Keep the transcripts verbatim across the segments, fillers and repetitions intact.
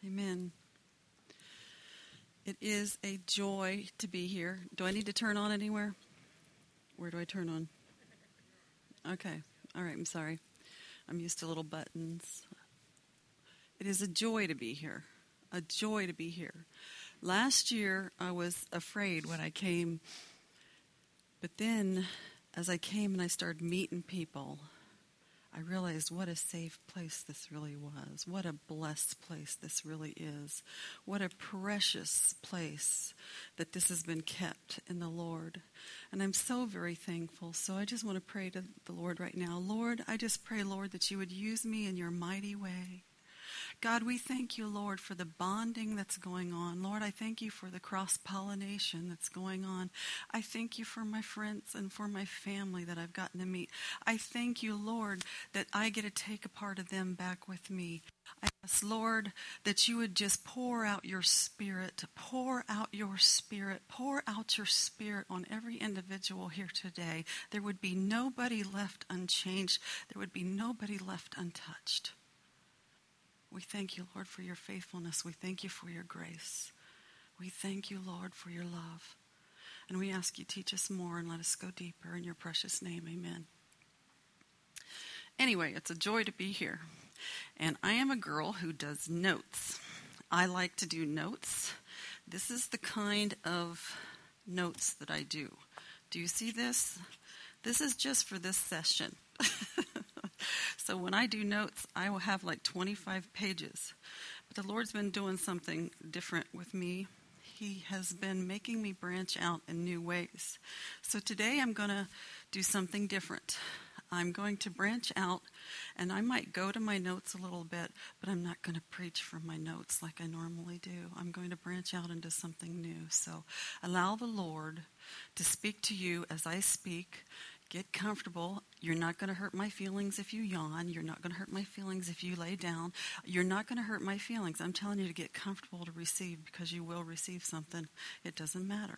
Amen. It is a joy to be here. Do I need to turn on anywhere? Where do I turn on? Okay. All right. I'm sorry. I'm used to little buttons. It is a joy to be here. A joy to be here. Last year, I was afraid when I came. But then, as I came and I started meeting people, I realized what a safe place this really was. What a blessed place this really is. What a precious place that this has been kept in the Lord. And I'm so very thankful. So I just want to pray to the Lord right now. Lord, I just pray, Lord, that you would use me in your mighty way. God, we thank you, Lord, for the bonding that's going on. Lord, I thank you for the cross-pollination that's going on. I thank you for my friends and for my family that I've gotten to meet. I thank you, Lord, that I get to take a part of them back with me. I ask, Lord, that you would just pour out your spirit, pour out your spirit, pour out your spirit on every individual here today. There would be nobody left unchanged. There would be nobody left untouched. We thank you, Lord, for your faithfulness. We thank you for your grace. We thank you, Lord, for your love. And we ask you, teach us more and let us go deeper in your precious name. Amen. Anyway, it's a joy to be here. And I am a girl who does notes. I like to do notes. This is the kind of notes that I do. Do you see this? This is just for this session. So when I do notes, I will have like twenty-five pages. But the Lord's been doing something different with me. He has been making me branch out in new ways. So today I'm going to do something different. I'm going to branch out, and I might go to my notes a little bit, but I'm not going to preach from my notes like I normally do. I'm going to branch out into something new. So allow the Lord to speak to you as I speak. Get comfortable. You're not going to hurt my feelings if you yawn. You're not going to hurt my feelings if you lay down. You're not going to hurt my feelings. I'm telling you to get comfortable to receive, because you will receive something. It doesn't matter.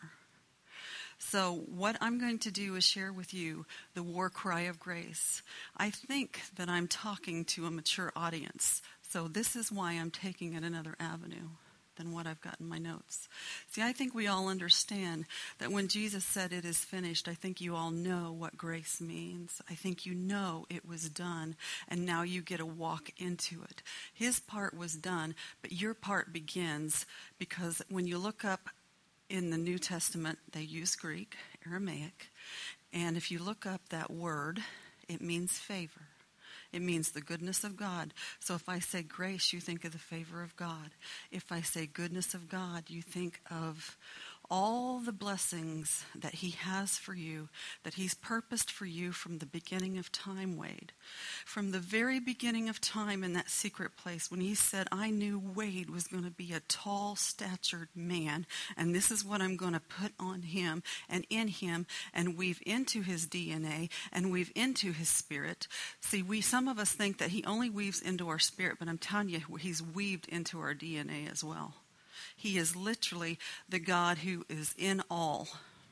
So what I'm going to do is share with you the war cry of grace. I think that I'm talking to a mature audience. So this is why I'm taking it another avenue than what I've got in my notes. See, I think we all understand that when Jesus said it is finished, I think you all know what grace means. I think you know it was done, and now you get to walk into it. His part was done, but your part begins, because when you look up in the New Testament, they use Greek, Aramaic, and if you look up that word, it means favor. It means the goodness of God. So if I say grace, you think of the favor of God. If I say goodness of God, you think of all the blessings that he has for you, that he's purposed for you from the beginning of time, Wade. From the very beginning of time in that secret place, when he said, I knew Wade was going to be a tall, statured man, and this is what I'm going to put on him and in him and weave into his D N A and weave into his spirit. See, we some of us think that he only weaves into our spirit, but I'm telling you, he's weaved into our D N A as well. He is literally the God who is in all.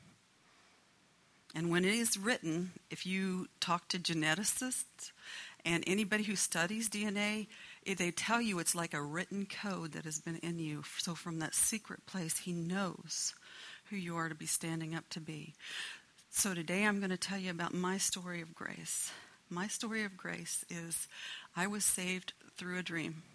And when it is written, if you talk to geneticists and anybody who studies D N A, they tell you it's like a written code that has been in you. So from that secret place, he knows who you are to be standing up to be. So today I'm going to tell you about my story of grace. My story of grace is I was saved through a dream.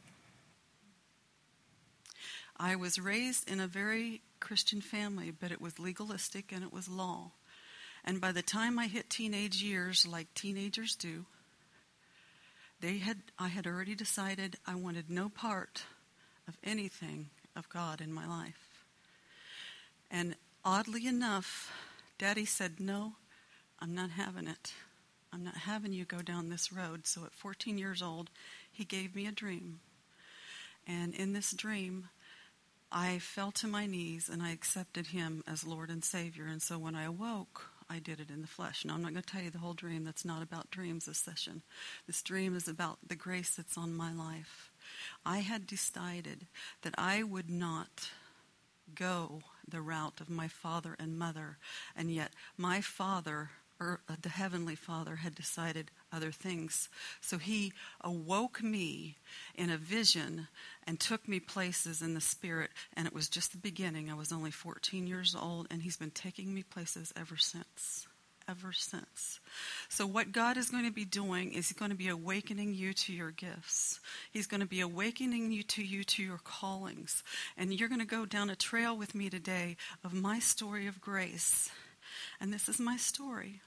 I was raised in a very Christian family, but it was legalistic and it was law. And by the time I hit teenage years, like teenagers do, they had I had already decided I wanted no part of anything of God in my life. And oddly enough, Daddy said, no, I'm not having it. I'm not having you go down this road. So at fourteen years old, he gave me a dream. And in this dream, I fell to my knees and I accepted him as Lord and Savior. And so when I awoke, I did it in the flesh. Now, I'm not going to tell you the whole dream. That's not about dreams this session. This dream is about the grace that's on my life. I had decided that I would not go the route of my father and mother. And yet my father or the Heavenly Father had decided other things. So he awoke me in a vision and took me places in the Spirit, and it was just the beginning. I was only fourteen years old, and he's been taking me places ever since. Ever since. So what God is going to be doing is he's going to be awakening you to your gifts. He's going to be awakening you to you to your callings. And you're going to go down a trail with me today of my story of grace. And this is my story.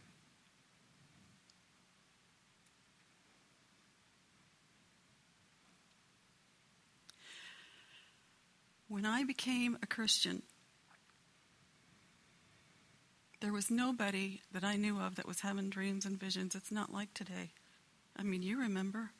When I became a Christian, there was nobody that I knew of that was having dreams and visions. It's not like today. I mean, you remember.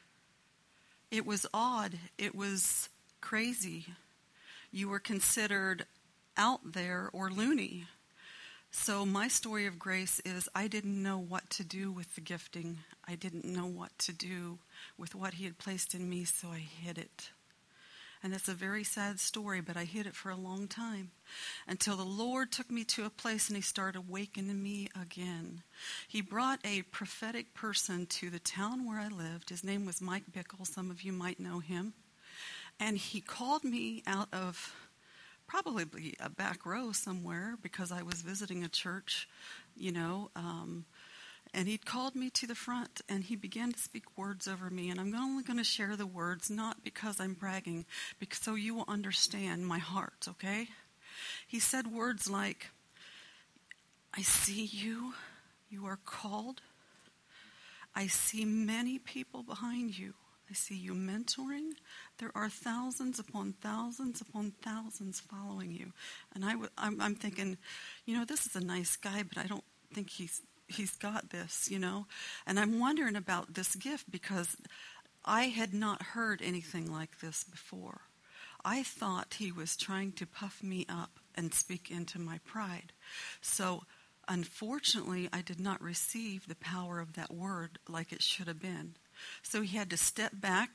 It was odd. It was crazy. You were considered out there or loony. So my story of grace is I didn't know what to do with the gifting. I didn't know what to do with what he had placed in me, so I hid it. And it's a very sad story, but I hid it for a long time until the Lord took me to a place and he started awakening me again. He brought a prophetic person to the town where I lived. His name was Mike Bickle. Some of you might know him. And he called me out of probably a back row somewhere because I was visiting a church, you know, um, and he called me to the front, and he began to speak words over me. And I'm only going to share the words, not because I'm bragging, because so you will understand my heart, okay? He said words like, I see you. You are called. I see many people behind you. I see you mentoring. There are thousands upon thousands upon thousands following you. And I w- I'm, I'm thinking, you know, this is a nice guy, but I don't think he's He's got this, you know. And I'm wondering about this gift because I had not heard anything like this before. I thought he was trying to puff me up and speak into my pride. So unfortunately, I did not receive the power of that word like it should have been. So he had to step back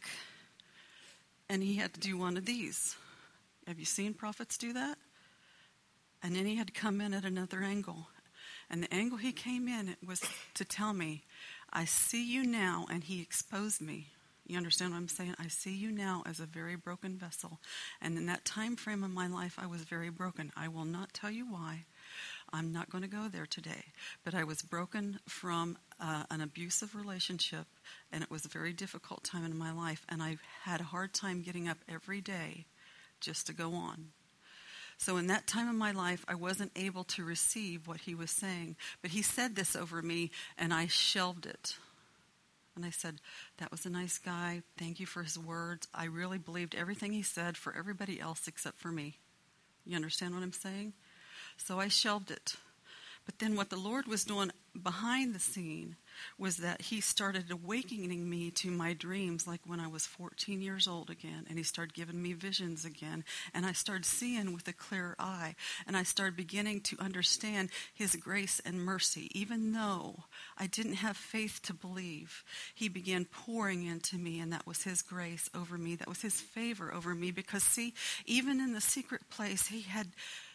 and he had to do one of these. Have you seen prophets do that? And then he had to come in at another angle. And the angle he came in it was to tell me, I see you now, and he exposed me. You understand what I'm saying? I see you now as a very broken vessel. And in that time frame of my life, I was very broken. I will not tell you why. I'm not going to go there today. But I was broken from uh, an abusive relationship, and it was a very difficult time in my life. And I had a hard time getting up every day just to go on. So in that time of my life, I wasn't able to receive what he was saying. But he said this over me, and I shelved it. And I said, that was a nice guy. Thank you for his words. I really believed everything he said for everybody else except for me. You understand what I'm saying? So I shelved it. But then what the Lord was doing behind the scene was that he started awakening me to my dreams like when I was fourteen years old again. And he started giving me visions again. And I started seeing with a clearer eye. And I started beginning to understand his grace and mercy. Even though I didn't have faith to believe, he began pouring into me. And that was his grace over me. That was his favor over me. Because see, even in the secret place, he had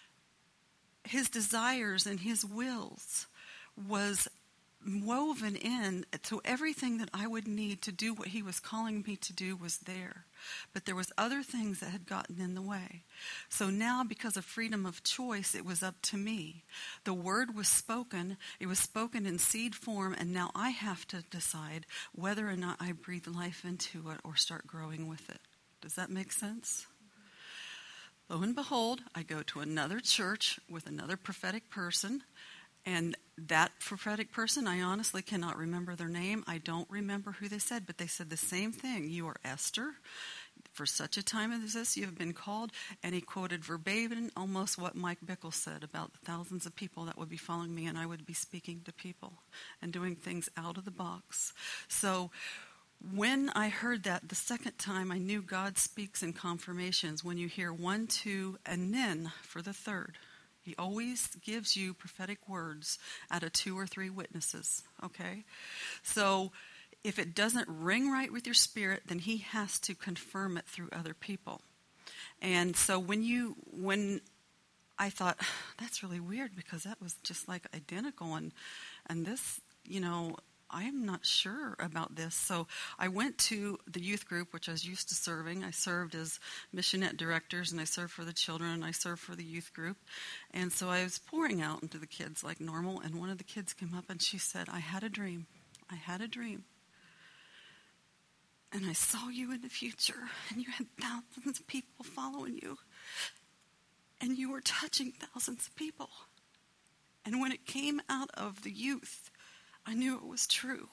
his desires and his wills was woven in, so everything that I would need to do what he was calling me to do was there. But there was other things that had gotten in the way. So now, because of freedom of choice, it was up to me. The word was spoken. It was spoken in seed form, and now I have to decide whether or not I breathe life into it or start growing with it. Does that make sense? Lo and behold, I go to another church with another prophetic person, and that prophetic person, I honestly cannot remember their name. I don't remember who they said, but they said the same thing. You are Esther. For such a time as this, you have been called. And he quoted verbatim almost what Mike Bickle said about the thousands of people that would be following me, and I would be speaking to people and doing things out of the box. So when I heard that the second time, I knew God speaks in confirmations. When you hear one, two, and then for the third. He always gives you prophetic words out of two or three witnesses, okay? So if it doesn't ring right with your spirit, then he has to confirm it through other people. And so when you, when I thought, that's really weird because that was just like identical. And, and this, you know, I'm not sure about this. So I went to the youth group, which I was used to serving. I served as missionette directors, and I served for the children, and I served for the youth group. And so I was pouring out into the kids like normal, and one of the kids came up and she said, I had a dream. I had a dream. And I saw you in the future, and you had thousands of people following you. And you were touching thousands of people. And when it came out of the youth, I knew it was true.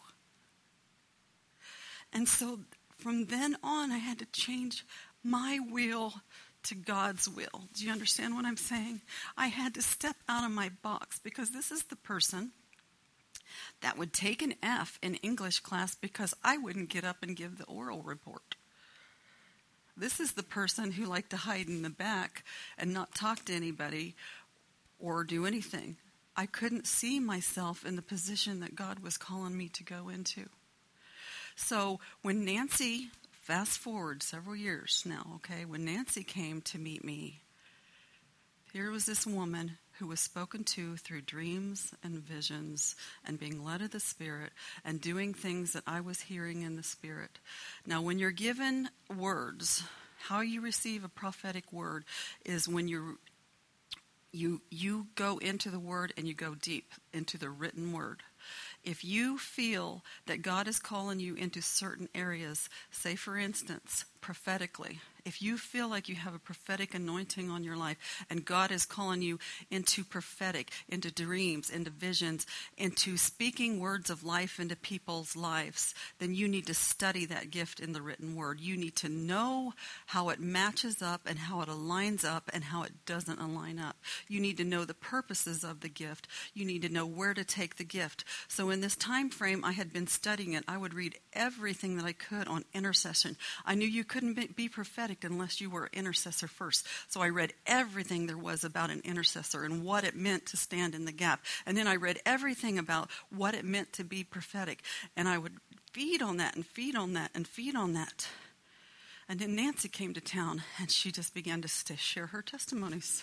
And so from then on, I had to change my will to God's will. Do you understand what I'm saying? I had to step out of my box, because this is the person that would take an F in English class because I wouldn't get up and give the oral report. This is the person who liked to hide in the back and not talk to anybody or do anything. I couldn't see myself in the position that God was calling me to go into. So when Nancy, fast forward several years now, okay, when Nancy came to meet me, here was this woman who was spoken to through dreams and visions and being led of the Spirit and doing things that I was hearing in the Spirit. Now, when you're given words, how you receive a prophetic word is when you you you go into the word and you go deep into the written word. If you feel that God is calling you into certain areas, say for instance, prophetically, if you feel like you have a prophetic anointing on your life and God is calling you into prophetic, into dreams, into visions, into speaking words of life into people's lives, then you need to study that gift in the written word. You need to know how it matches up and how it aligns up and how it doesn't align up. You need to know the purposes of the gift. You need to know where to take the gift. So in this time frame, I had been studying it. I would read everything that I could on intercession. I knew you couldn't be prophetic unless you were an intercessor first. So I read everything there was about an intercessor and what it meant to stand in the gap. And then I read everything about what it meant to be prophetic. And I would feed on that and feed on that and feed on that. And then Nancy came to town, and she just began to st- share her testimonies.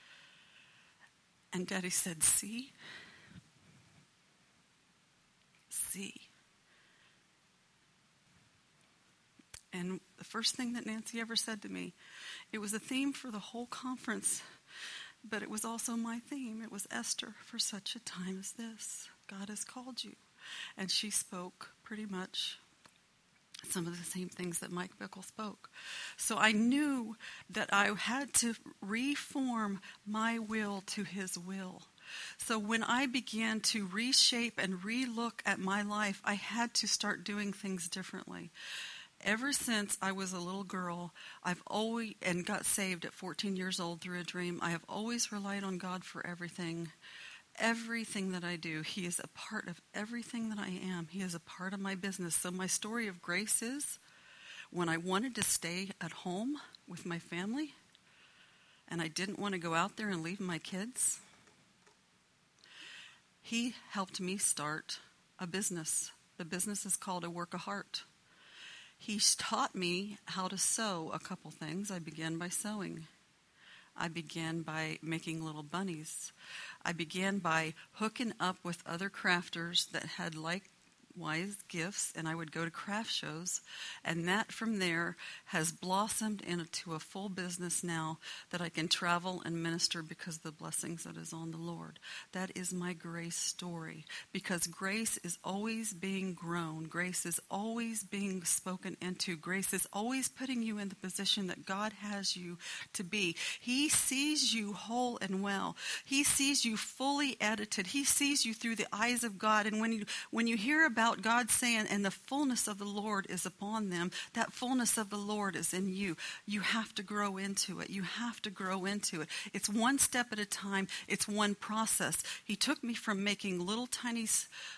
And Daddy said, see? See? And the first thing that Nancy ever said to me, it was a theme for the whole conference, but it was also my theme. It was, Esther, for such a time as this, God has called you. And she spoke pretty much some of the same things that Mike Bickle spoke. So I knew that I had to reform my will to his will. So when I began to reshape and relook at my life, I had to start doing things differently. Ever since I was a little girl, I've always, and got saved at fourteen years old through a dream, I have always relied on God for everything. Everything that I do, He is a part of everything that I am. He is a part of my business. So my story of grace is, when I wanted to stay at home with my family, and I didn't want to go out there and leave my kids, He helped me start a business. The business is called A Work of Heart. He's taught me how to sew a couple things. I began by sewing. I began by making little bunnies. I began by hooking up with other crafters that had likewise gifts, and I would go to craft shows. And that from there has blossomed into a full business now that I can travel and minister because of the blessings that is on the Lord. That is my grace story, because grace is always being grown. Grace is always being spoken into. Grace is always putting you in the position that God has you to be. He sees you whole and well. He sees you fully edited. He sees you through the eyes of God. And when you when you hear about God saying, and the fullness of the Lord is upon them, that fullness of the Lord is in you. You have to grow into it. You have to grow into it. It's one step at a time. It's one process. He took me from making little tiny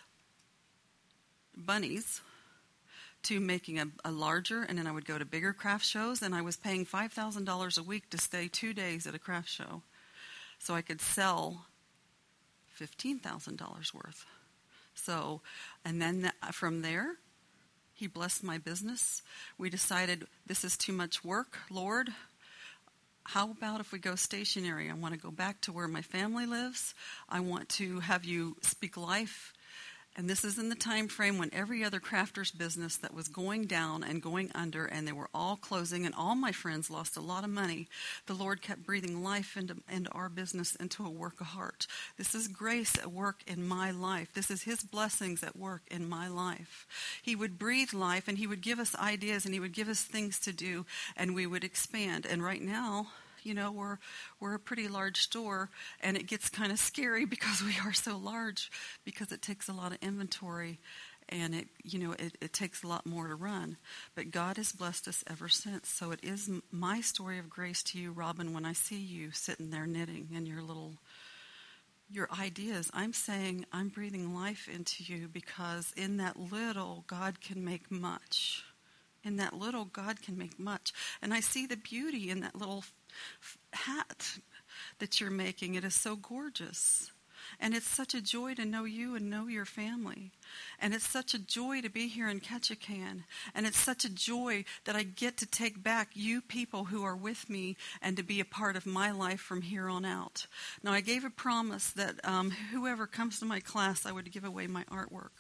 bunnies to making a, a larger, and then I would go to bigger craft shows, and I was paying five thousand dollars a week to stay two days at a craft show so I could sell fifteen thousand dollars worth. So, and then th- from there, He blessed my business. We decided, this is too much work, Lord. how about if we go stationary? I want to go back to where my family lives. I want to have you speak life. And this is in the time frame when every other crafter's business that was going down and going under, and they were all closing, and all my friends lost a lot of money. The Lord kept breathing life into, into our business, into a work of heart. This is grace at work in my life. This is His blessings at work in my life. He would breathe life, and He would give us ideas, and He would give us things to do, and we would expand. And right now, you know, we're we're a pretty large store, and it gets kind of scary because we are so large, because it takes a lot of inventory, and it you know it, it takes a lot more to run. But God has blessed us ever since. So it is my story of grace to you, Robin, when I see you sitting there knitting and your little your ideas. I'm saying I'm breathing life into you, because in that little, God can make much. In that little, God can make much. And I see the beauty in that little hat that you're making. It is so gorgeous. And it's such a joy to know you and know your family. And it's such a joy to be here in Ketchikan. And it's such a joy that I get to take back you people who are with me and to be a part of my life from here on out. Now, I gave a promise that um, whoever comes to my class, I would give away my artwork.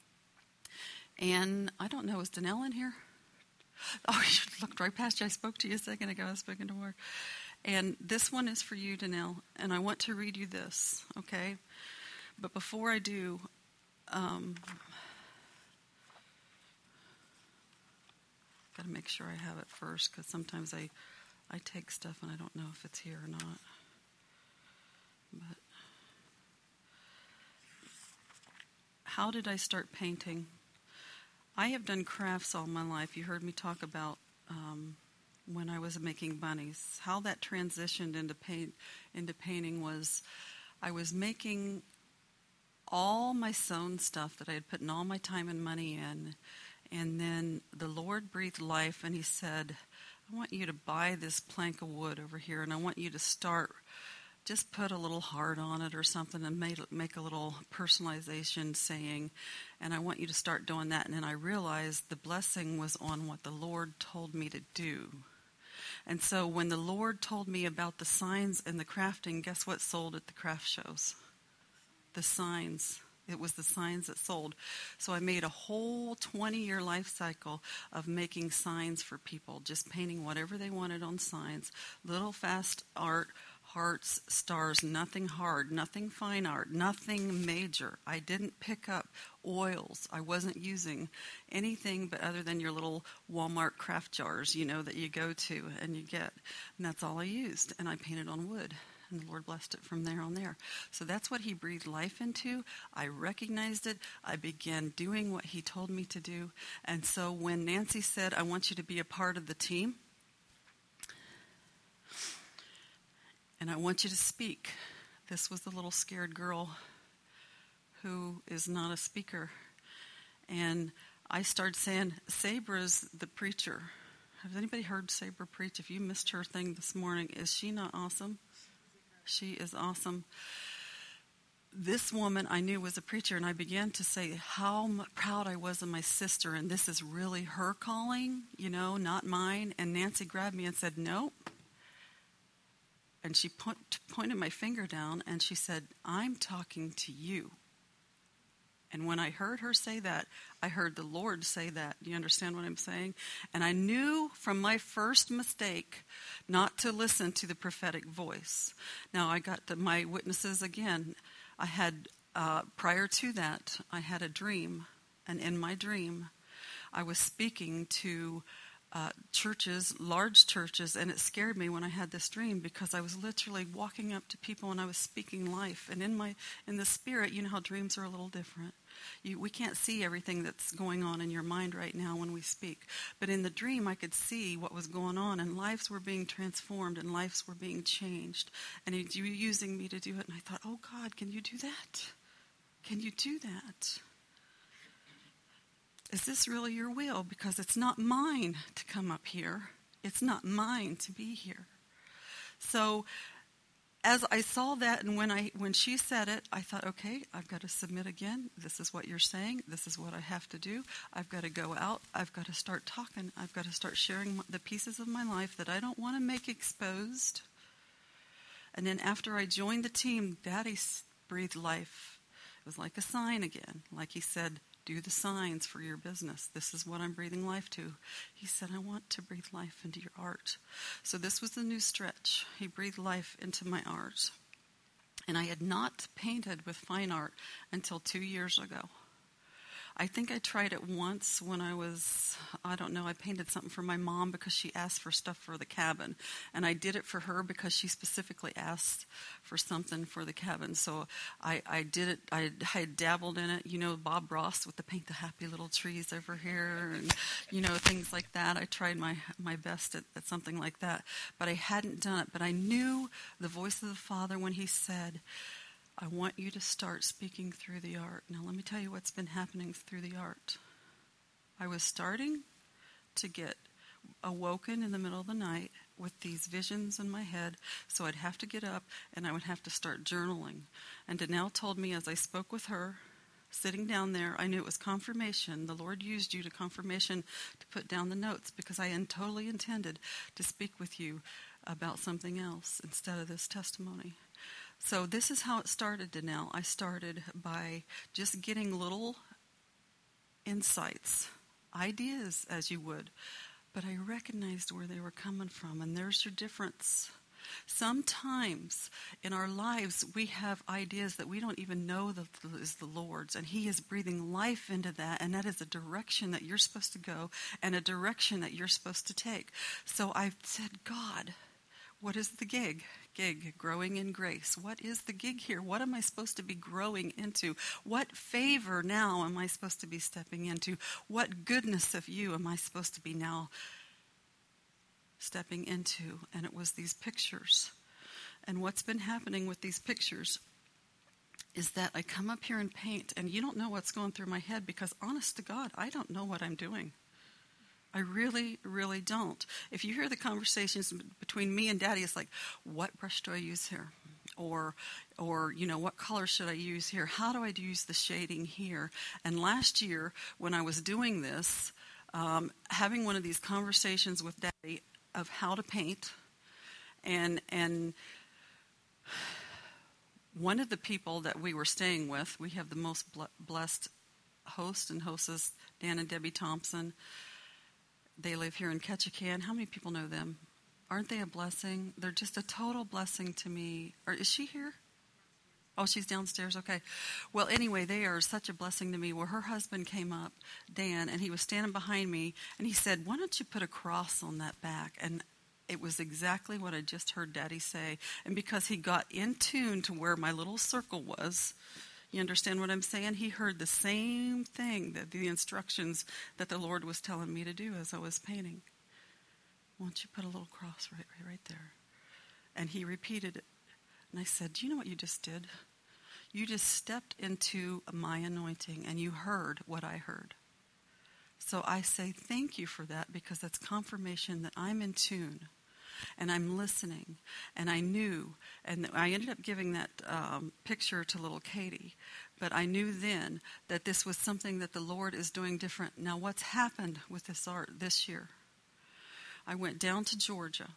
And I don't know, is Danelle in here? Oh, you looked right past you. I spoke to you a second ago. I was speaking to her. And this one is for you, Danelle. And I want to read you this, okay? But before I do, um, got to make sure I have it first, because sometimes I, I take stuff and I don't know if it's here or not. But how did I start painting? I have done crafts all my life. You heard me talk about um, when I was making bunnies. How that transitioned into paint, into painting was, I was making all my sewn stuff that I had put in all my time and money in, and then the Lord breathed life, and He said, I want you to buy this plank of wood over here, and I want you to start, just put a little heart on it or something, and make, make a little personalization saying, and I want you to start doing that. And then I realized the blessing was on what the Lord told me to do. And so when the Lord told me about the signs and the crafting, guess what sold at the craft shows? The signs. It was the signs that sold. So I made a whole twenty-year life cycle of making signs for people, just painting whatever they wanted on signs. Little fast art, hearts, stars, nothing hard, nothing fine art, nothing major. I didn't pick up oils. I wasn't using anything but other than your little Walmart craft jars, you know, that you go to and you get. And that's all I used. And I painted on wood. And the Lord blessed it from there on there. So that's what He breathed life into. I recognized it. I began doing what He told me to do. And so when Nancy said, I want you to be a part of the team, and I want you to speak, this was the little scared girl who is not a speaker. And I started saying, Sabra's the preacher. Has anybody heard Sabra preach? If you missed her thing this morning, is she not awesome? She is awesome. This woman I knew was a preacher, and I began to say how proud I was of my sister, and this is really her calling, you know, not mine. And Nancy grabbed me and said, no. And she point, pointed my finger down, and she said, I'm talking to you. And when I heard her say that, I heard the Lord say that. Do you understand what I'm saying? And I knew from my first mistake not to listen to the prophetic voice. Now, I got to my witnesses again. I had, uh, prior to that, I had a dream. And in my dream, I was speaking to Uh, churches, large churches, and it scared me when I had this dream, because I was literally walking up to people and I was speaking life. And in my in the spirit, you know how dreams are a little different. You, we can't see everything that's going on in your mind right now when we speak. But in the dream, I could see what was going on, and lives were being transformed and lives were being changed. And He was using me to do it. And I thought, oh God, can you do that? Can you do that? Is this really your will? Because it's not mine to come up here. It's not mine to be here. So as I saw that, and when I when she said it, I thought, okay, I've got to submit again. This is what you're saying. This is what I have to do. I've got to go out. I've got to start talking. I've got to start sharing the pieces of my life that I don't want to make exposed. And then after I joined the team, Daddy breathed life. It was like a sign again. Like he said, do the signs for your business. This is what I'm breathing life to. He said, I want to breathe life into your art. So this was the new stretch. He breathed life into my art. And I had not painted with fine art until two years ago. I think I tried it once when I was, I don't know, I painted something for my mom because she asked for stuff for the cabin. And I did it for her because she specifically asked for something for the cabin. So I, I did it, I, I dabbled in it. You know, Bob Ross with the paint the happy little trees over here and, you know, things like that. I tried my, my best at, at something like that. But I hadn't done it. But I knew the voice of the Father when he said, I want you to start speaking through the art. Now, let me tell you what's been happening through the art. I was starting to get awoken in the middle of the night with these visions in my head, so I'd have to get up and I would have to start journaling. And Danelle told me as I spoke with her, sitting down there, I knew it was confirmation. The Lord used you to confirmation to put down the notes because I had totally intended to speak with you about something else instead of this testimony. So this is how it started, Danelle. I started by just getting little insights, ideas as you would, but I recognized where they were coming from, and there's your difference. Sometimes in our lives we have ideas that we don't even know that is the Lord's, and He is breathing life into that, and that is a direction that you're supposed to go and a direction that you're supposed to take. So I said, God, what is the gig? Gig, growing in grace. What is the gig here? What am I supposed to be growing into? What favor now am I supposed to be stepping into? What goodness of you am I supposed to be now stepping into? And it was these pictures. And what's been happening with these pictures is that I come up here and paint, and you don't know what's going through my head because, honest to God, I don't know what I'm doing. I really, really don't. If you hear the conversations between me and Daddy, it's like, what brush do I use here? Or, or you know, what color should I use here? How do I use the shading here? And last year, when I was doing this, um, having one of these conversations with Daddy of how to paint, and and one of the people that we were staying with, we have the most blessed host and hostess, Dan and Debbie Thompson. They live here in Ketchikan. How many people know them? Aren't they a blessing? They're just a total blessing to me. Or is she here? Oh, she's downstairs. Okay. Well, anyway, they are such a blessing to me. Well, her husband came up, Dan, and he was standing behind me, and he said, why don't you put a cross on that back? And it was exactly what I just heard Daddy say. And because he got in tune to where my little circle was, you understand what I'm saying? He heard the same thing, that the instructions that the Lord was telling me to do as I was painting. Why don't you put a little cross right, right, right there? And he repeated it. And I said, do you know what you just did? You just stepped into my anointing, and you heard what I heard. So I say thank you for that, because that's confirmation that I'm in tune. And I'm listening, and I knew, and I ended up giving that um, picture to little Katie, but I knew then that this was something that the Lord is doing different. Now, what's happened with this art this year? I went down to Georgia,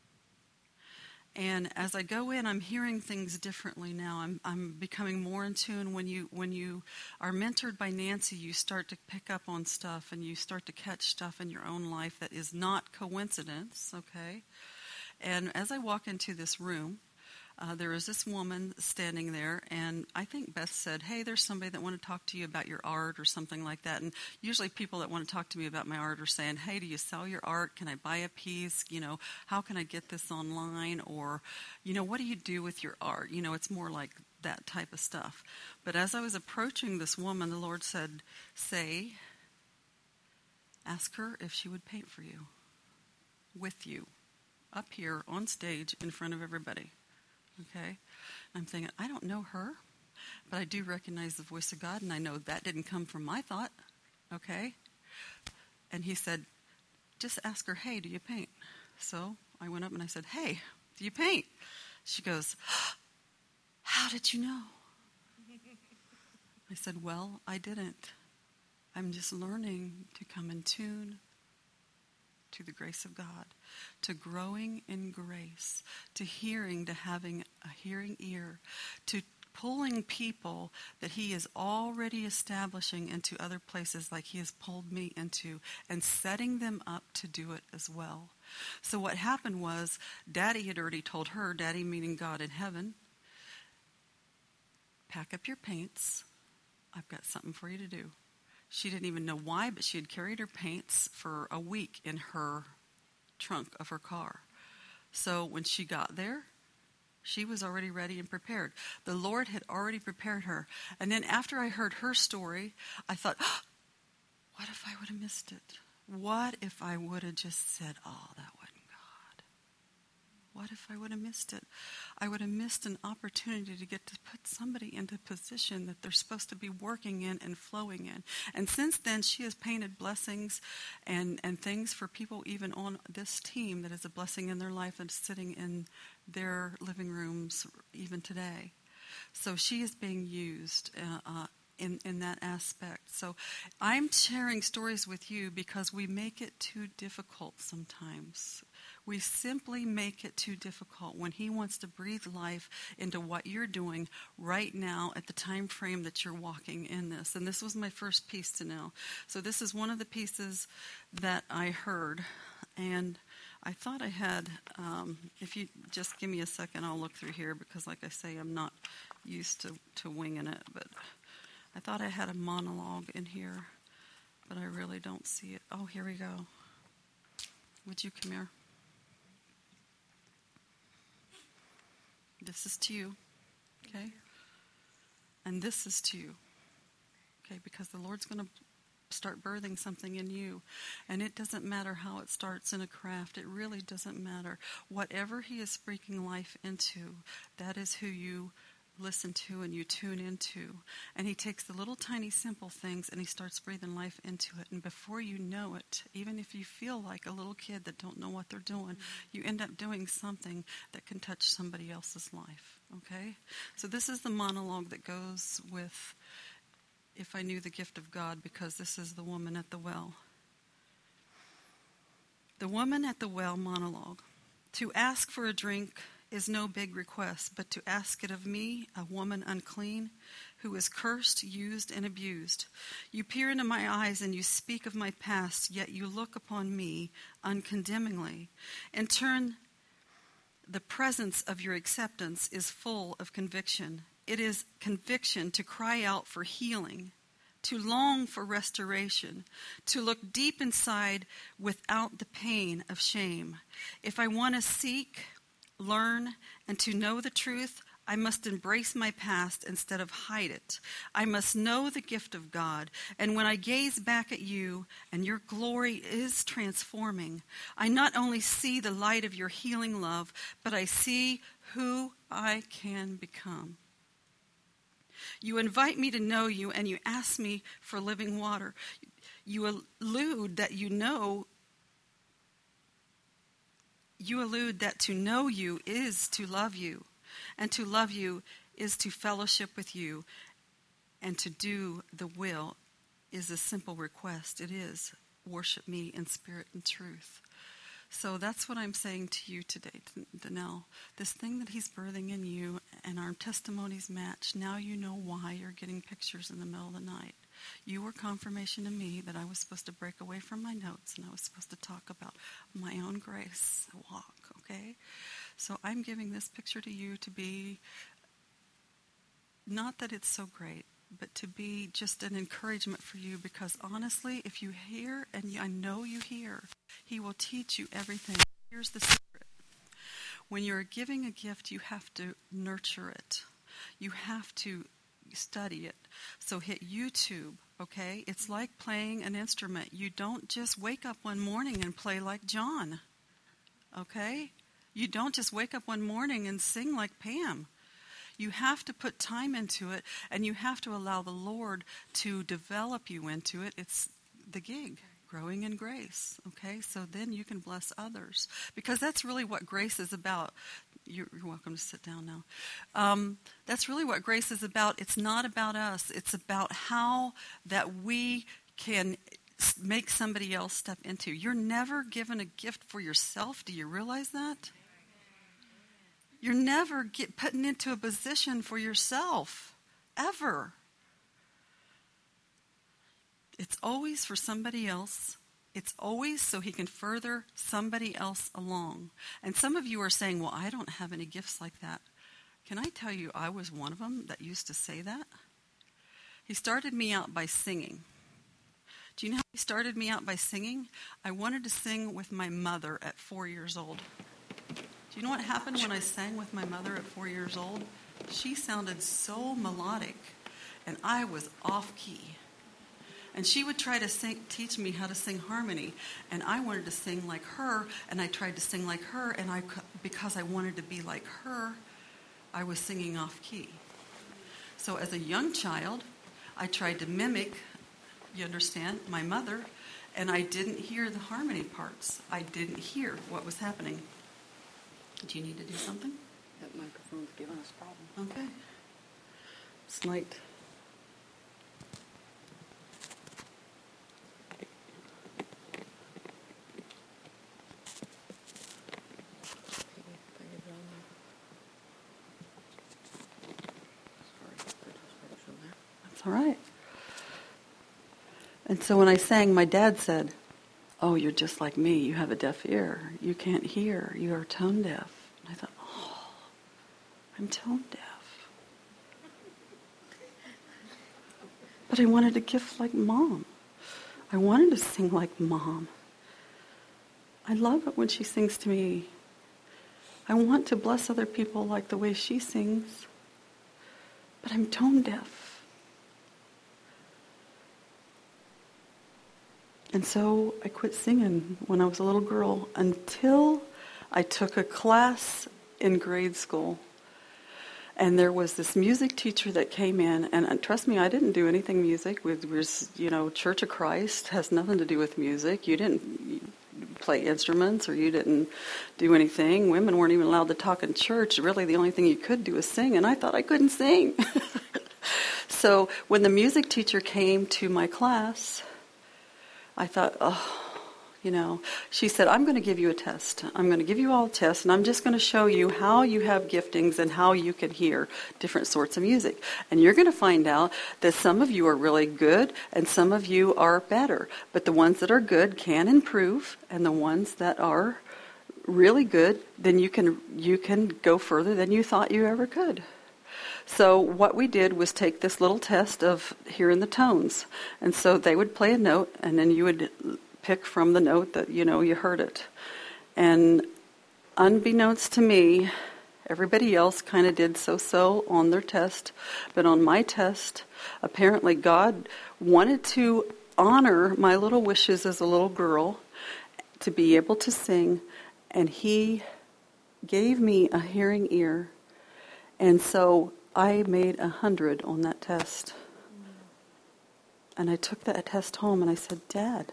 and as I go in, I'm hearing things differently now. I'm I'm becoming more in tune. When you when you are mentored by Nancy, you start to pick up on stuff, and you start to catch stuff in your own life that is not coincidence, okay? And as I walk into this room, uh, there is this woman standing there, and I think Beth said, hey, there's somebody that want to talk to you about your art or something like that. And usually people that want to talk to me about my art are saying, hey, do you sell your art? Can I buy a piece? You know, how can I get this online? Or, you know, what do you do with your art? You know, it's more like that type of stuff. But as I was approaching this woman, the Lord said, say, ask her if she would paint for you, with you, up here on stage in front of everybody. Okay? I'm thinking, I don't know her, but I do recognize the voice of God, and I know that didn't come from my thought. Okay? And he said, just ask her, hey, do you paint? So I went up and I said, hey, do you paint? She goes, how did you know? I said, well, I didn't. I'm just learning to come in tune to the grace of God. to growing in grace, to hearing, to having a hearing ear, to pulling people that he is already establishing into other places like he has pulled me into, and setting them up to do it as well. So what happened was, Daddy had already told her, Daddy meaning God in heaven, pack up your paints. I've got something for you to do. She didn't even know why, but she had carried her paints for a week in her trunk of her car. So when she got there, she was already ready and prepared. The Lord had already prepared her. And then after I heard her story, I thought, oh, what if I would have missed it? What if I would have just said, oh, that wasn't God? What if I would have missed it? I would have missed an opportunity to get to put somebody into a position that they're supposed to be working in and flowing in. And since then, she has painted blessings and, and things for people even on this team that is a blessing in their life and sitting in their living rooms even today. So she is being used uh, uh, in, in that aspect. So I'm sharing stories with you because we make it too difficult sometimes. We simply make it too difficult when he wants to breathe life into what you're doing right now at the time frame that you're walking in this. And this was my first piece to know. So this is one of the pieces that I heard. And I thought I had, um, if you just give me a second, I'll look through here because, like I say, I'm not used to, to winging it. But I thought I had a monologue in here, but I really don't see it. Oh, here we go. Would you come here? This is to you, okay? And this is to you, okay? Because the Lord's going to start birthing something in you. And it doesn't matter how it starts in a craft. It really doesn't matter. Whatever he is speaking life into, that is who you listen to and you tune into. And he takes the little tiny simple things and he starts breathing life into it. And before you know it, even if you feel like a little kid that don't know what they're doing, you end up doing something that can touch somebody else's life. Okay? So this is the monologue that goes with If I Knew the Gift of God, because this is the woman at the well. The woman at the well monologue. To ask for a drink is no big request, but to ask it of me, a woman unclean, who is cursed, used, and abused. You peer into my eyes and you speak of my past, yet you look upon me uncondemningly. In turn, the presence of your acceptance is full of conviction. It is conviction to cry out for healing, to long for restoration, to look deep inside without the pain of shame. If I want to seek, learn, and to know the truth, I must embrace my past instead of hide it. I must know the gift of God. And when I gaze back at you and your glory is transforming, I not only see the light of your healing love, but I see who I can become. You invite me to know you and you ask me for living water. You allude that you know You allude that to know you is to love you, and to love you is to fellowship with you, and to do the will is a simple request. It is, worship me in spirit and truth. So that's what I'm saying to you today, Danelle. This thing that he's birthing in you and our testimonies match, now you know why you're getting pictures in the middle of the night. You were confirmation to me that I was supposed to break away from my notes and I was supposed to talk about my own grace walk, okay? So I'm giving this picture to you to be, not that it's so great, but to be just an encouragement for you, because honestly, if you hear, and I know you hear, he will teach you everything. Here's the secret. When you're giving a gift, you have to nurture it. You have to study it. So hit YouTube, okay? It's like playing an instrument. You don't just wake up one morning and play like John, okay? You don't just wake up one morning and sing like Pam. You have to put time into it, and you have to allow the Lord to develop you into it. It's the gig, growing in grace, okay? So then you can bless others, because that's really what grace is about. You're, you're welcome to sit down now. Um, that's really what grace is about. It's not about us. It's about how that we can make somebody else step into. You're never given a gift for yourself. Do you realize that? You're never get put into a position for yourself, ever. It's always for somebody else. It's always so he can further somebody else along. And some of you are saying, well, I don't have any gifts like that. Can I tell you, I was one of them that used to say that? He started me out by singing. Do you know how he started me out by singing? I wanted to sing with my mother at four years old. Do you know what happened when I sang with my mother at four years old? She sounded so melodic, and I was off key. And she would try to sing, teach me how to sing harmony, and I wanted to sing like her, and I tried to sing like her, and I, because I wanted to be like her, I was singing off key. So as a young child, I tried to mimic, you understand, my mother, and I didn't hear the harmony parts. I didn't hear what was happening. Do you need to do something? That microphone's giving us problems. Okay. It's light. That's all right. And so when I sang, my dad said, oh, you're just like me. You have a deaf ear. You can't hear. You are tone deaf. And I thought, oh, I'm tone deaf. But I wanted a gift like Mom. I wanted to sing like Mom. I love it when she sings to me. I want to bless other people like the way she sings. But I'm tone deaf. And so I quit singing when I was a little girl until I took a class in grade school. And there was this music teacher that came in, and, and trust me, I didn't do anything music. We was, you know, Church of Christ has nothing to do with music. You didn't play instruments or you didn't do anything. Women weren't even allowed to talk in church. Really, the only thing you could do was sing, and I thought I couldn't sing. So when the music teacher came to my class, I thought, oh, you know, she said, I'm going to give you a test. I'm going to give you all a test, and I'm just going to show you how you have giftings and how you can hear different sorts of music. And you're going to find out that some of you are really good and some of you are better. But the ones that are good can improve, and the ones that are really good, then you can you can go further than you thought you ever could. So what we did was take this little test of hearing the tones. And so they would play a note, and then you would pick from the note that, you know, you heard it. And unbeknownst to me, everybody else kind of did so-so on their test. But on my test, apparently God wanted to honor my little wishes as a little girl to be able to sing. And he gave me a hearing ear. And so I made a hundred on that test. And I took that test home and I said, Dad,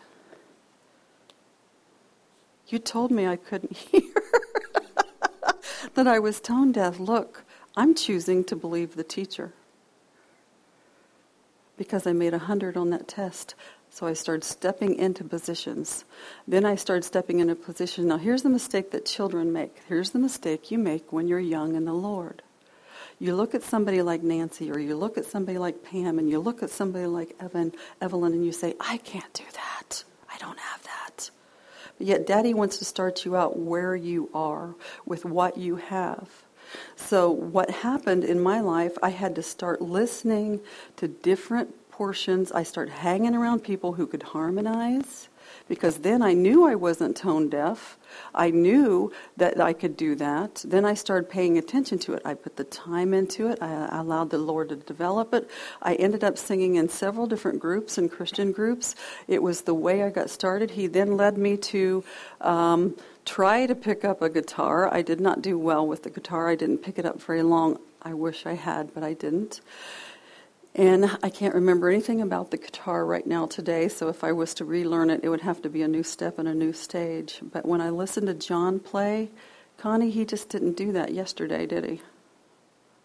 you told me I couldn't hear, that I was tone deaf. Look, I'm choosing to believe the teacher because I made a hundred on that test. So I started stepping into positions. Then I started stepping into positions. Now here's the mistake that children make. Here's the mistake you make when you're young in the Lord. You look at somebody like Nancy, or you look at somebody like Pam, and you look at somebody like Evan, Evelyn, and you say, I can't do that. I don't have that. But yet Daddy wants to start you out where you are with what you have. So what happened in my life, I had to start listening to different portions. I started hanging around people who could harmonize, because then I knew I wasn't tone deaf. I knew that I could do that. Then I started paying attention to it. I put the time into it. I allowed the Lord to develop it. I ended up singing in several different groups and Christian groups. It was the way I got started. He then led me to um, try to pick up a guitar. I did not do well with the guitar. I didn't pick it up very long. I wish I had, but I didn't. And I can't remember anything about the guitar right now today, so if I was to relearn it, it would have to be a new step and a new stage. But when I listened to John play, Connie, he just didn't do that yesterday, did he?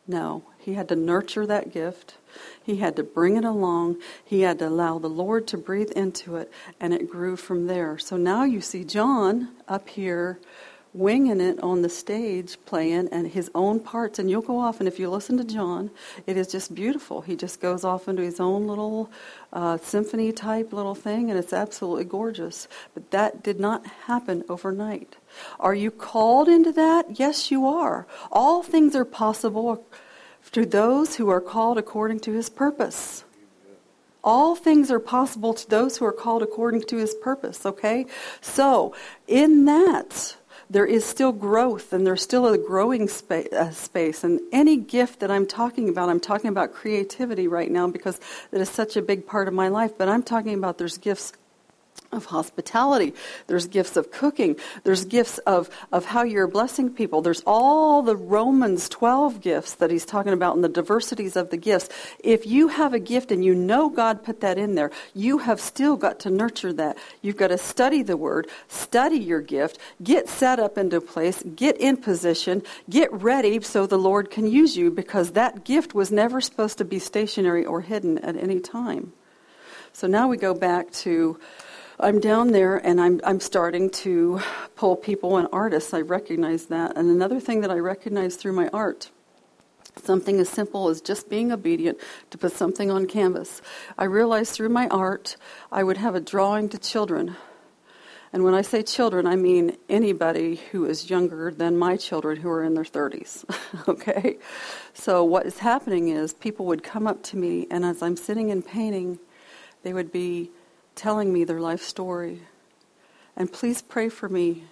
No, he had to nurture that gift. He had to bring it along. He had to allow the Lord to breathe into it, and it grew from there. So now you see John up here winging it on the stage, playing, and his own parts. And you'll go off, and if you listen to John, it is just beautiful. He just goes off into his own little uh, symphony-type little thing, and it's absolutely gorgeous. But that did not happen overnight. Are you called into that? Yes, you are. All things are possible to those who are called according to his purpose. All things are possible to those who are called according to his purpose, okay? So, in that, there is still growth, and there's still a growing spa- uh, space. And any gift that I'm talking about, I'm talking about creativity right now because that is such a big part of my life. But I'm talking about there's gifts of hospitality. There's gifts of cooking. There's gifts of, of how you're blessing people. There's all the Romans twelve gifts that he's talking about and the diversities of the gifts. If you have a gift and you know God put that in there, you have still got to nurture that. You've got to study the word, study your gift, get set up into place, get in position, get ready so the Lord can use you, because that gift was never supposed to be stationary or hidden at any time. So now we go back to I'm down there, and I'm I'm starting to pull people and artists. I recognize that. And another thing that I recognize through my art, something as simple as just being obedient to put something on canvas. I realized through my art, I would have a drawing to children. And when I say children, I mean anybody who is younger than my children who are in their thirties. Okay? So what is happening is people would come up to me, and as I'm sitting and painting, they would be telling me their life story. And please pray for me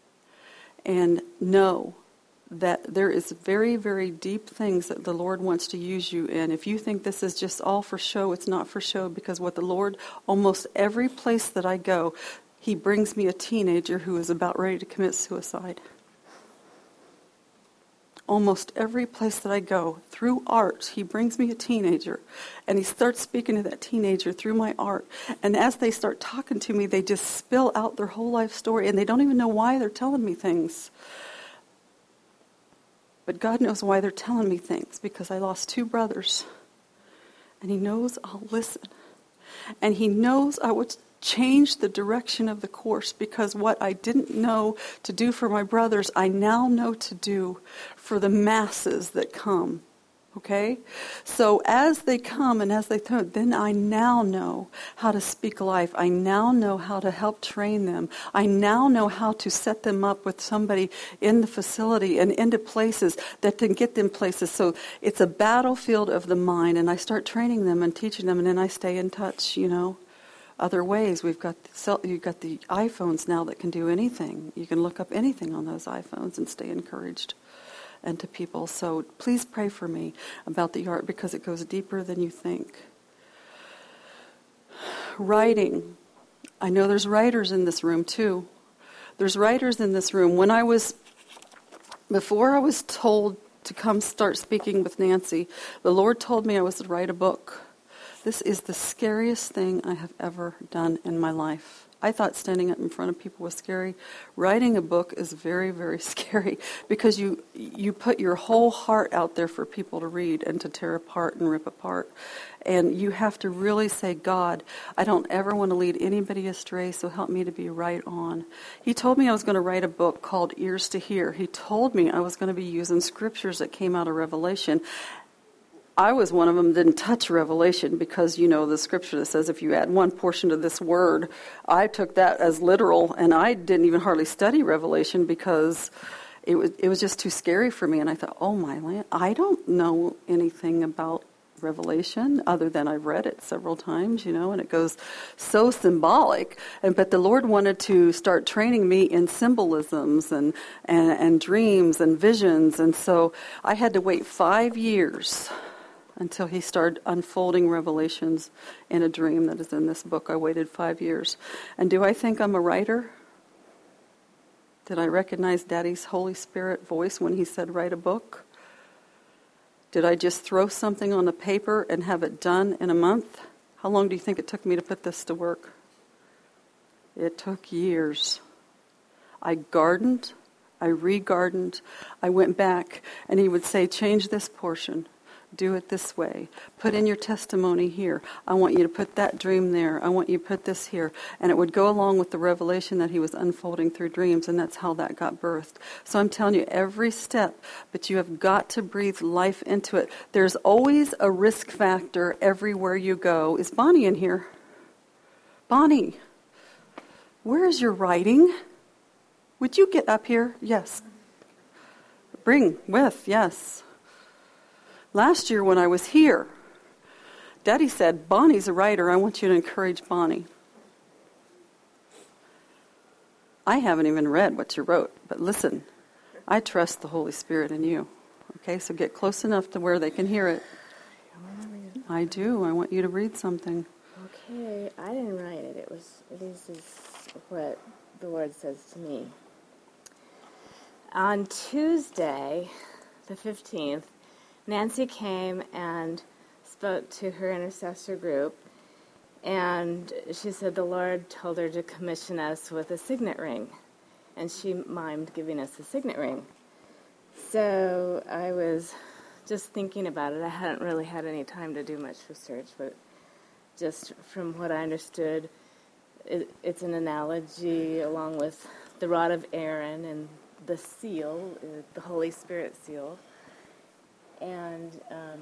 and know that there is very, very deep things that the Lord wants to use you in. If you think this is just all for show, it's not for show, because what the Lord, almost every place that I go, he brings me a teenager who is about ready to commit suicide. Almost every place that I go, through art, he brings me a teenager, and he starts speaking to that teenager through my art. And as they start talking to me, they just spill out their whole life story, and they don't even know why they're telling me things. But God knows why they're telling me things, because I lost two brothers, and he knows I'll listen. And he knows I would change the direction of the course, because what I didn't know to do for my brothers, I now know to do for the masses that come. Okay? So as they come and as they come, then I now know how to speak life. I now know how to help train them. I now know how to set them up with somebody in the facility and into places that can get them places. So it's a battlefield of the mind, and I start training them and teaching them, and then I stay in touch, you know. Other ways, we've got the, you've got the iPhones now that can do anything. You can look up anything on those iPhones and stay encouraged and to people. So please pray for me about the art, because it goes deeper than you think. Writing. I know there's writers in this room too. There's writers in this room. When I was, before I was told to come start speaking with Nancy, the Lord told me I was to write a book. This is the scariest thing I have ever done in my life. I thought standing up in front of people was scary. Writing a book is very, very scary, because you you put your whole heart out there for people to read and to tear apart and rip apart. And you have to really say, God, I don't ever want to lead anybody astray, so help me to be right on. He told me I was going to write a book called Ears to Hear. He told me I was going to be using scriptures that came out of Revelation. I was one of them that didn't touch Revelation, because, you know, the scripture that says if you add one portion to this word, I took that as literal, and I didn't even hardly study Revelation because it was it was just too scary for me. And I thought, oh my land, I don't know anything about Revelation other than I've read it several times, you know, and it goes so symbolic. And but the Lord wanted to start training me in symbolisms and, and, and dreams and visions, and so I had to wait five years until he started unfolding revelations in a dream that is in this book. I waited five years. And do I think I'm a writer? Did I recognize Daddy's Holy Spirit voice when he said, write a book? Did I just throw something on the paper and have it done in a month? How long do you think it took me to put this to work? It took years. I gardened. I re-gardened. I went back, and he would say, change this portion. Do it this way. Put in your testimony here. I want you to put that dream there. I want you to put this here. And it would go along with the revelation that he was unfolding through dreams, and that's how that got birthed. So I'm telling you, every step, but you have got to breathe life into it. There's always a risk factor everywhere you go. Is Bonnie in here? Bonnie, where is your writing? Would you get up here? Yes. Bring with, yes. Last year when I was here, Daddy said, Bonnie's a writer. I want you to encourage Bonnie. I haven't even read what you wrote, but listen, I trust the Holy Spirit in you. Okay, so get close enough to where they can hear it. I do. I want you to read something. Okay, I didn't write it. It was, this is what the Lord says to me. On Tuesday, the fifteenth, Nancy came and spoke to her intercessor group, and she said the Lord told her to commission us with a signet ring, and she mimed giving us a signet ring. So I was just thinking about it. I hadn't really had any time to do much research, but just from what I understood, it, it's an analogy along with the rod of Aaron and the seal, the Holy Spirit seal. And um,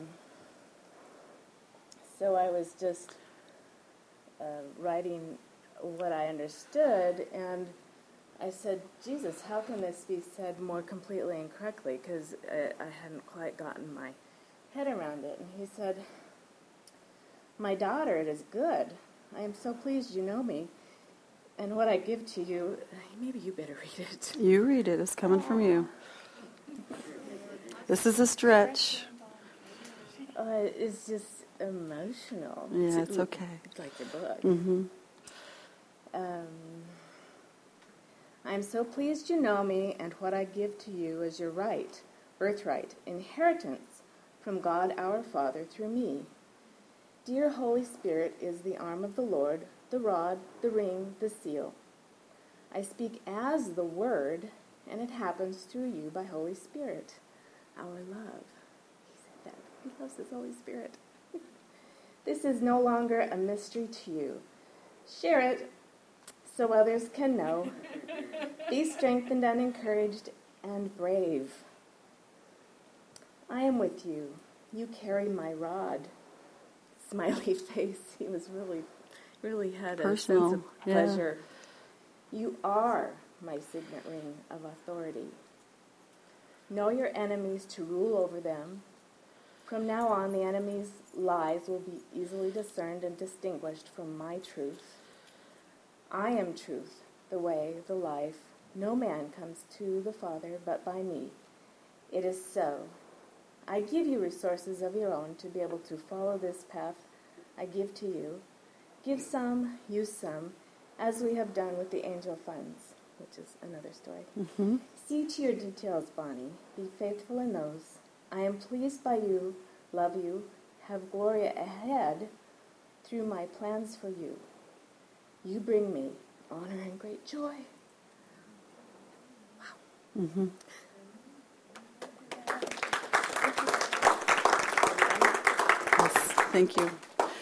so I was just uh, writing what I understood, and I said, Jesus, how can this be said more completely and correctly? Because I, I hadn't quite gotten my head around it. And he said, my daughter, it is good. I am so pleased you know me. And what I give to you, maybe you better read it. You read it. It's coming from you. This is a stretch. Uh, it's just emotional. Yeah, it's okay. It's like your book. Mm-hmm. Um, I am so pleased you know me, and what I give to you is your right, birthright, inheritance from God our Father through me. Dear Holy Spirit is the arm of the Lord, the rod, the ring, the seal. I speak as the Word, and it happens through you by Holy Spirit. Our love. He said that. He loves his Holy Spirit. This is no longer a mystery to you. Share it so others can know. Be strengthened and encouraged and brave. I am with you. You carry my rod. Smiley face. He was really, really had a Personal. sense of pleasure. Yeah. You are my signet ring of authority. Know your enemies to rule over them. From now on, the enemy's lies will be easily discerned and distinguished from my truth. I am truth, the way, the life. No man comes to the Father but by me. It is so. I give you resources of your own to be able to follow this path I give to you. Give some, use some, as we have done with the angel funds, which is another story. Mm-hmm. See to your details, Bonnie. Be faithful in those. I am pleased by you, love you, have glory ahead through my plans for you. You bring me honor and great joy. Wow. Mm-hmm. Yes, thank you.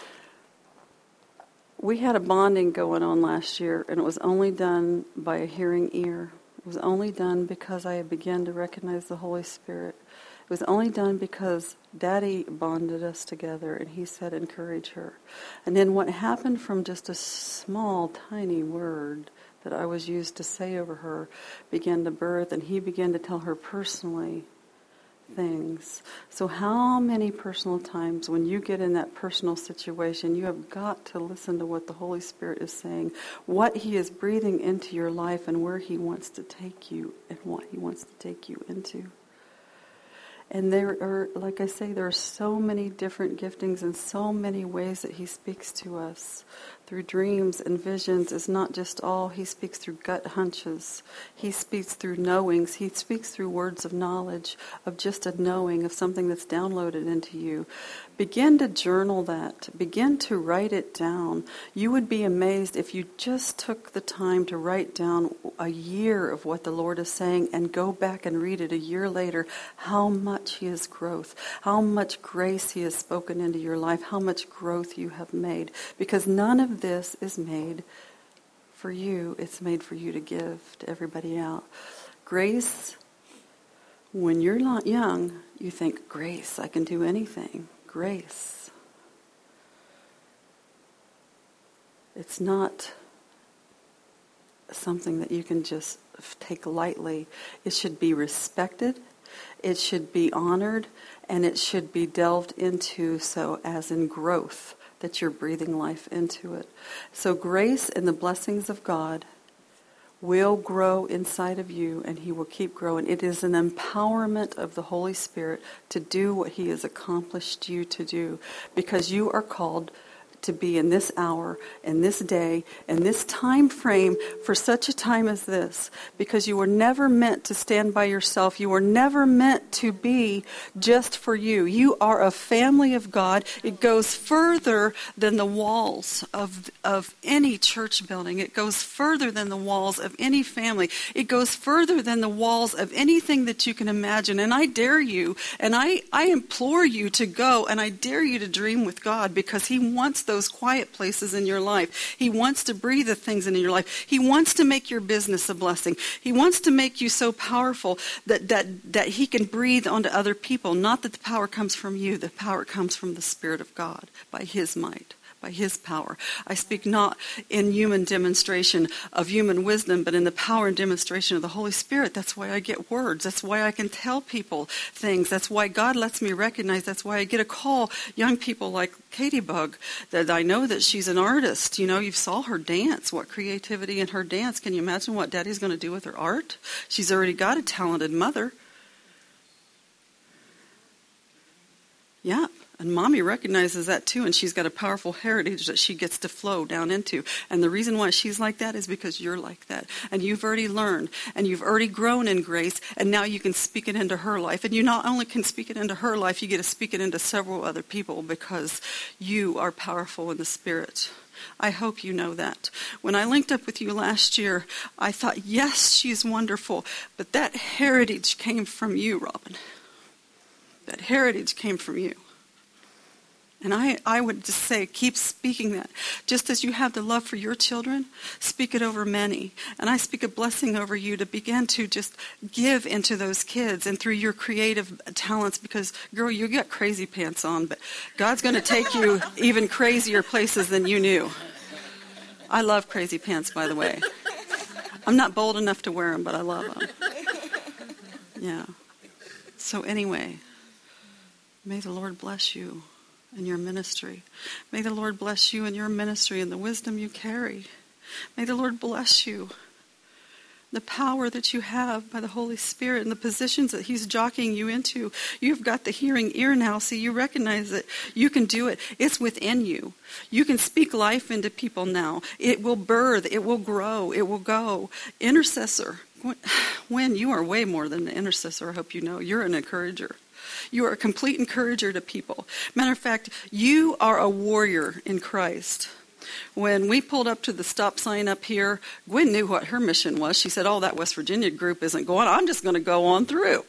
We had a bonding going on last year, and it was only done by a hearing ear. It was only done because I had begun to recognize the Holy Spirit. It was only done because Daddy bonded us together, and he said, encourage her. And then what happened from just a small, tiny word that I was used to say over her began to birth, and he began to tell her personally things. So how many personal times when you get in that personal situation, you have got to listen to what the Holy Spirit is saying, what he is breathing into your life, and where he wants to take you and what he wants to take you into. And there are, like I say, there are so many different giftings and so many ways that he speaks to us through dreams and visions is not just all. He speaks through gut hunches. He speaks through knowings. He speaks through words of knowledge, of just a knowing of something that's downloaded into you. Begin to journal that. Begin to write it down. You would be amazed if you just took the time to write down a year of what the Lord is saying and go back and read it a year later, how much He is growth, how much grace He has spoken into your life, how much growth you have made. Because none of this is made for you. It's made for you to give to everybody else. Grace, when you're not young, you think, grace, I can do anything. Grace. It's not something that you can just take lightly. It should be respected, it should be honored, and it should be delved into so as in growth, that you're breathing life into it. So grace and the blessings of God will grow inside of you, and He will keep growing. It is an empowerment of the Holy Spirit to do what He has accomplished you to do, because you are called to be in this hour, in this day, in this time frame for such a time as this, because you were never meant to stand by yourself. You were never meant to be just for you. You are a family of God. It goes further than the walls of, of any church building. It goes further than the walls of any family. It goes further than the walls of anything that you can imagine. And I dare you, and I, I implore you to go, and I dare you to dream with God, because He wants those quiet places in your life. He wants to breathe the things into your life. He wants to make your business a blessing. He wants to make you so powerful that, that, that He can breathe onto other people. Not that the power comes from you. The power comes from the Spirit of God by His might, by His power. I speak not in human demonstration of human wisdom, but in the power and demonstration of the Holy Spirit. That's why I get words. That's why I can tell people things. That's why God lets me recognize. That's why I get a call. Young people like Katie Bug, that I know that she's an artist. You know, you saw her dance. What creativity in her dance. Can you imagine what Daddy's going to do with her art? She's already got a talented mother. Yeah. And Mommy recognizes that too, and she's got a powerful heritage that she gets to flow down into. And the reason why she's like that is because you're like that. And you've already learned, and you've already grown in grace, and now you can speak it into her life. And you not only can speak it into her life, you get to speak it into several other people, because you are powerful in the Spirit. I hope you know that. When I linked up with you last year, I thought, yes, she's wonderful, but that heritage came from you, Robin. That heritage came from you. And I, I would just say, keep speaking that. Just as you have the love for your children, speak it over many. And I speak a blessing over you to begin to just give into those kids and through your creative talents, because, girl, you got crazy pants on, but God's going to take you even crazier places than you knew. I love crazy pants, by the way. I'm not bold enough to wear them, but I love them. Yeah. So anyway, may the Lord bless you in your ministry. May the Lord bless you in your ministry and the wisdom you carry. May the Lord bless you. The power that you have by the Holy Spirit and the positions that He's jockeying you into. You've got the hearing ear now, so you recognize that you can do it. It's within you. You can speak life into people now. It will birth. It will grow. It will go. Intercessor. When you are way more than an intercessor, I hope you know. You're an encourager. You are a complete encourager to people. Matter of fact, you are a warrior in Christ. When we pulled up to the stop sign up here, Gwen knew what her mission was. She said, oh, that West Virginia group isn't going. I'm just going to go on through.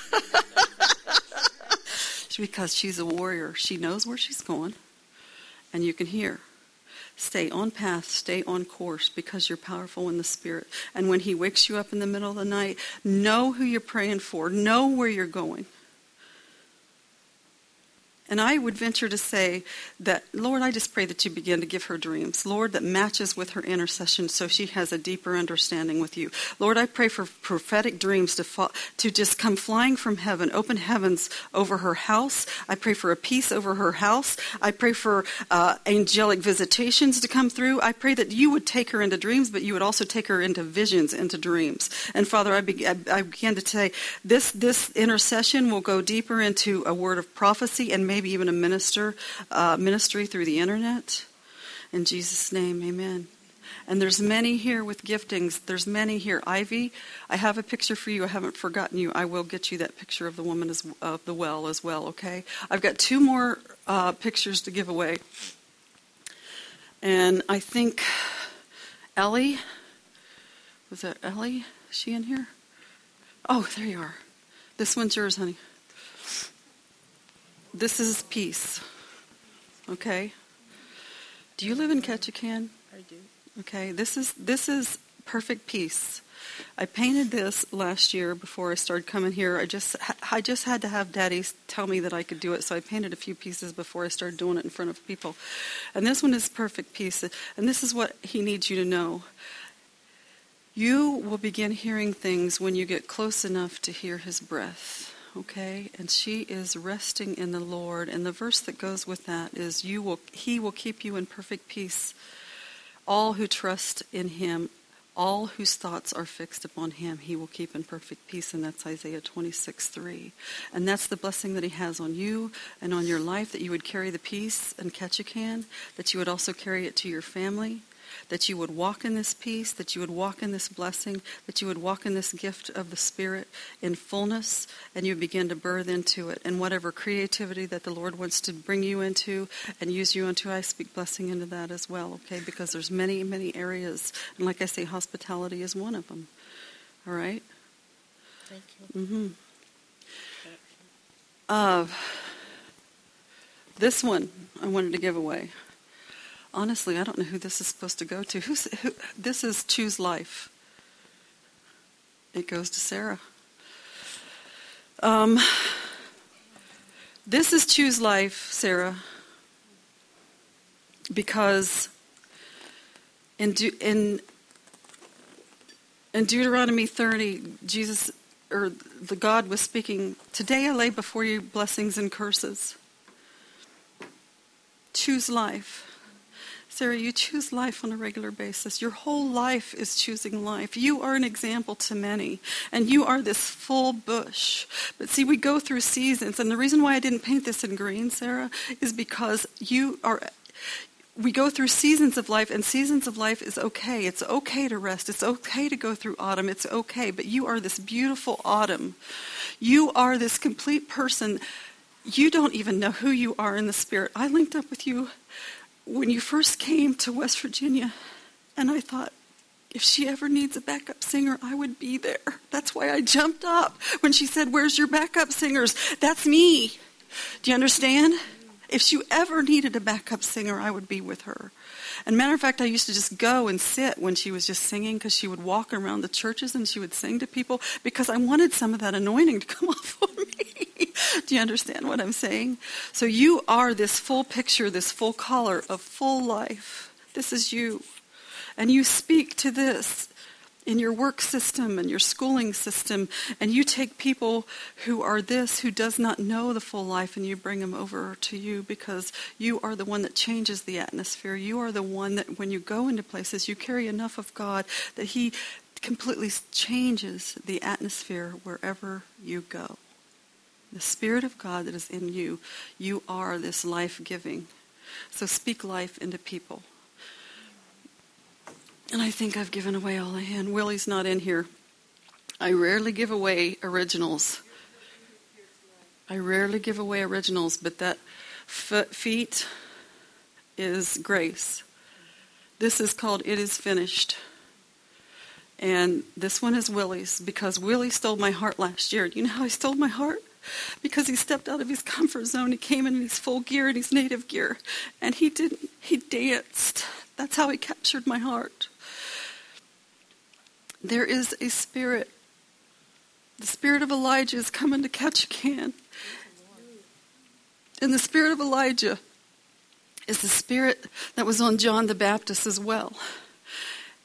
Because she's a warrior. She knows where she's going. And you can hear. Stay on path, stay on course, because you're powerful in the Spirit. And when He wakes you up in the middle of the night, know who you're praying for. Know where you're going. And I would venture to say that, Lord, I just pray that you begin to give her dreams. Lord, that matches with her intercession so she has a deeper understanding with you. Lord, I pray for prophetic dreams to fall, to just come flying from heaven, open heavens over her house. I pray for a peace over her house. I pray for uh, angelic visitations to come through. I pray that you would take her into dreams, but you would also take her into visions, into dreams. And Father, I, be, I, I began to say this, this intercession will go deeper into a word of prophecy and maybe even a minister uh, ministry through the internet. In Jesus' name, amen. And there's many here with giftings. There's many here. Ivy, I have a picture for you. I haven't forgotten you. I will get you that picture of the woman as, of the well as well, okay? I've got two more uh, pictures to give away. And I think Ellie, was that Ellie? Is she in here? Oh, there you are. This one's yours, honey. This is peace. Okay? Do you live in Ketchikan? I do. Okay, this is this is perfect peace. I painted this last year before I started coming here. I just I just had to have Daddy tell me that I could do it, so I painted a few pieces before I started doing it in front of people. And this one is perfect peace, and this is what he needs you to know. You will begin hearing things when you get close enough to hear his breath, okay? And she is resting in the Lord, and the verse that goes with that is, "You will, he will keep you in perfect peace. All who trust in him, all whose thoughts are fixed upon him, he will keep in perfect peace." And that's Isaiah twenty-six three. And that's the blessing that he has on you and on your life, that you would carry the peace and Ketchikan, that you would also carry it to your family, that you would walk in this peace, that you would walk in this blessing, that you would walk in this gift of the Spirit in fullness, and you begin to birth into it. And whatever creativity that the Lord wants to bring you into and use you into, I speak blessing into that as well, okay? Because there's many, many areas. And like I say, hospitality is one of them. All right? Thank you. Mm-hmm. Uh, this one I wanted to give away. Honestly, I don't know who this is supposed to go to. Who's, who, this is Choose Life. It goes to Sarah. Um, this is Choose Life, Sarah, because in, De- in, in Deuteronomy thirty, Jesus, or the God was speaking, "Today I lay before you blessings and curses. Choose life." Sarah, you choose life on a regular basis. Your whole life is choosing life. You are an example to many, and you are this full bush. But see, we go through seasons, and the reason why I didn't paint this in green, Sarah, is because you are... We go through seasons of life, and seasons of life is okay. It's okay to rest. It's okay to go through autumn. It's okay, but you are this beautiful autumn. You are this complete person. You don't even know who you are in the Spirit. I linked up with you when you first came to West Virginia, and I thought, if she ever needs a backup singer, I would be there. That's why I jumped up when she said, "Where's your backup singers?" That's me. Do you understand? If she ever needed a backup singer, I would be with her. And matter of fact, I used to just go and sit when she was just singing, because she would walk around the churches and she would sing to people, because I wanted some of that anointing to come off of me. Do you understand what I'm saying? So you are this full picture, this full color of full life. This is you. And you speak to this in your work system and your schooling system, and you take people who are this, who does not know the full life, and you bring them over to you, because you are the one that changes the atmosphere. You are the one that when you go into places, you carry enough of God that he completely changes the atmosphere wherever you go. The Spirit of God that is in you, you are this life-giving. So speak life into people. And I think I've given away all I can. Willie's not in here. I rarely give away originals. I rarely give away originals, but that f- feet is grace. This is called It Is Finished. And this one is Willie's, because Willie stole my heart last year. Do you know how he stole my heart? Because he stepped out of his comfort zone. He came in his full gear, in his native gear. And he didn't. He danced. That's how he captured my heart. There is a spirit. The spirit of Elijah is coming to Ketchikan. And the spirit of Elijah is the spirit that was on John the Baptist as well.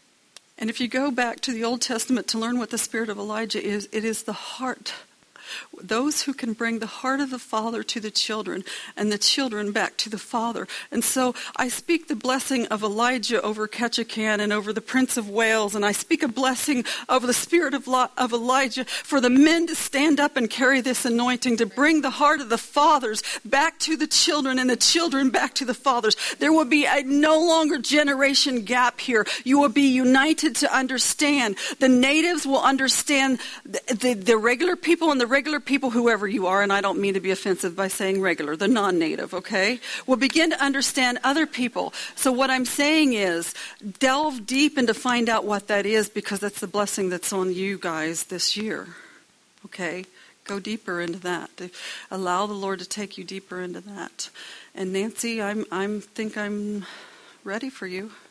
And if you go back to the Old Testament to learn what the spirit of Elijah is, it is the heart. those who can bring the heart of the Father to the children and the children back to the Father. And so I speak the blessing of Elijah over Ketchikan and over the Prince of Wales, and I speak a blessing over the spirit of, Lo- of Elijah for the men to stand up and carry this anointing to bring the heart of the fathers back to the children and the children back to the fathers. There will be a no longer generation gap here. You will be united to understand. The natives will understand the, the, the regular people and the regular people, whoever you are, and I don't mean to be offensive by saying regular, the non-native, okay, will begin to understand other people. So what I'm saying is delve deep and to find out what that is, because that's the blessing that's on you guys this year, okay? Go deeper into that. Allow the Lord to take you deeper into that. And Nancy, I'm I'm think I'm ready for you.